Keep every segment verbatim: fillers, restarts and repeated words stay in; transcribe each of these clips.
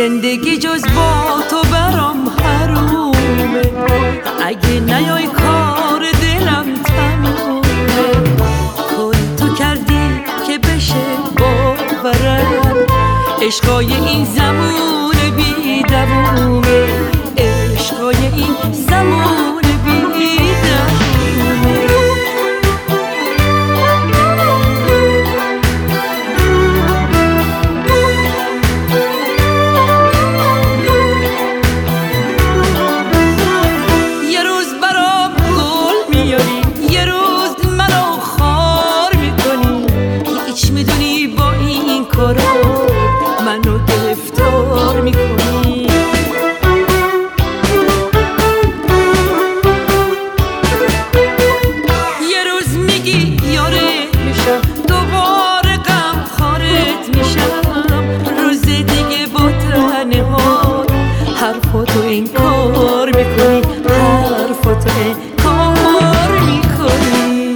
زندگی جز با تو برام حرومه، اگه نیای کار دلم تمومه. کاری تو کردی که بشه باورم، عشقای این زمان بی دوومه، عشقای این زمان بی دوومه. یه روز برام گل میاری، یه روز منو خار میکنی، هیچ میدونی با این کارا منو گرفتار میکنی. یه روز میگی یاره میشم، دوباره غم خارت میشم، روز دیگه با تنها حرفاتو انکار میکنی، حرفاتو انکار میکنی.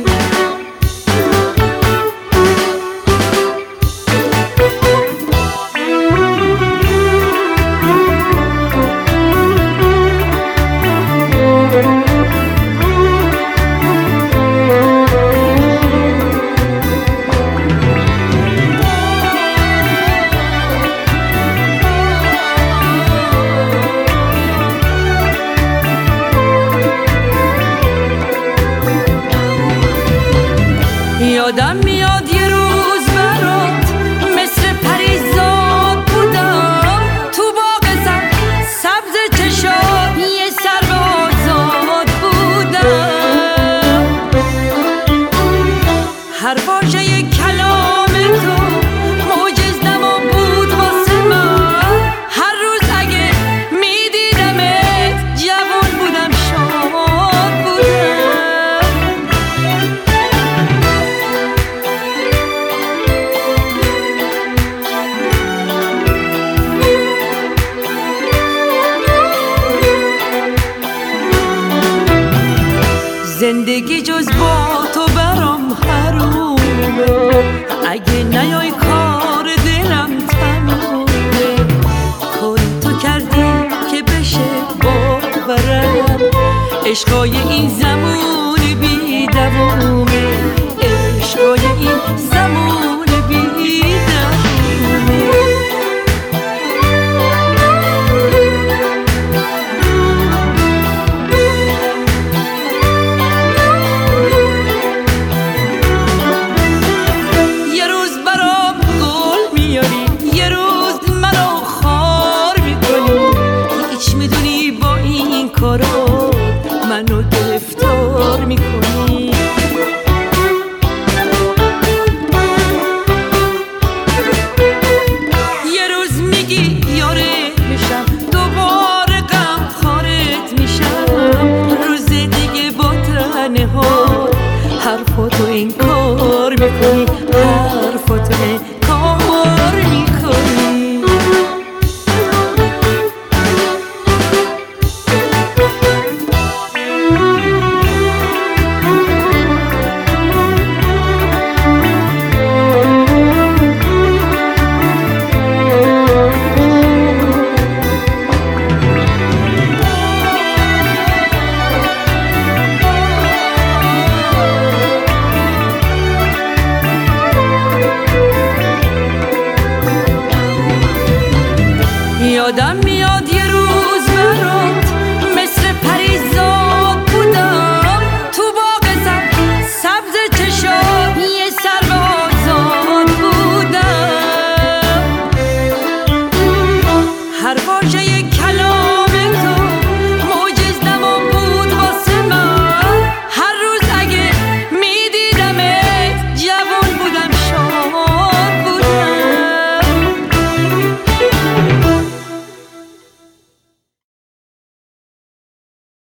یادم میاد یه روز برات مثل پریزاد بودم، تو باغ سبز چشات یه سرو آزاد بودم. هر واژه کلام تو معجز نما بود واسه من، هر روز اگه میدیدمت جوان بودم، شاد بودم. زندگی جز با تو برام حرومه، اگه نیای کار دلم تمومه. کاری تو کردی که بشه باورم، عشقای این زمان بی دوومه، عشقای این زمان بی دوومه. یه روز منو خار میکنی، هیچ میدونی با این کارا منو گرفتار میکنی. یه روز میگی یاره میشم، دوباره غم خارت میشم، روز دیگه با تنها حرفاتو این